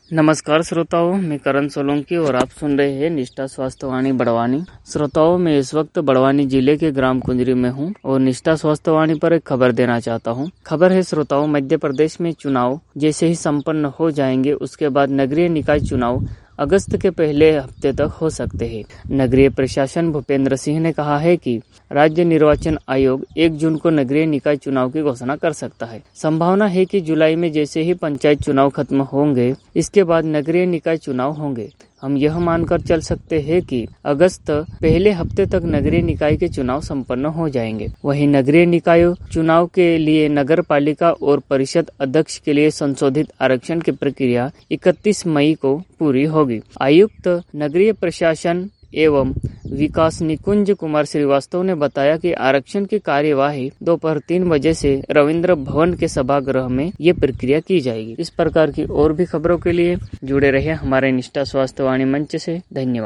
नमस्कार श्रोताओं, मैं करण सोलंकी और आप सुन रहे हैं निष्ठा स्वास्थ्यवाणी बड़वानी। श्रोताओं, मैं इस वक्त बड़वानी जिले के ग्राम कुंजरी में हूं और निष्ठा स्वास्थ्यवाणी पर एक खबर देना चाहता हूं। खबर है श्रोताओं, मध्य प्रदेश में चुनाव जैसे ही संपन्न हो जाएंगे उसके बाद नगरीय निकाय चुनाव अगस्त के पहले हफ्ते तक हो सकते हैं। नगरीय प्रशासन भूपेंद्र सिंह ने कहा है कि राज्य निर्वाचन आयोग 1 जून को नगरीय निकाय चुनाव की घोषणा कर सकता है। संभावना है कि जुलाई में जैसे ही पंचायत चुनाव खत्म होंगे इसके बाद नगरीय निकाय चुनाव होंगे। हम यह मानकर चल सकते हैं कि अगस्त पहले हफ्ते तक नगरीय निकाय के चुनाव संपन्न हो जाएंगे। वहीं नगरीय निकाय चुनाव के लिए नगर पालिका और परिषद अध्यक्ष के लिए संशोधित आरक्षण की प्रक्रिया 31 मई को पूरी होगी। आयुक्त नगरीय प्रशासन एवं विकास निकुंज कुमार श्रीवास्तव ने बताया कि आरक्षण की कार्यवाही दोपहर 3 बजे से रविंद्र भवन के सभागृह में ये प्रक्रिया की जाएगी। इस प्रकार की और भी खबरों के लिए जुड़े रहिए हमारे निष्ठा स्वास्थ्यवाणी मंच से। धन्यवाद।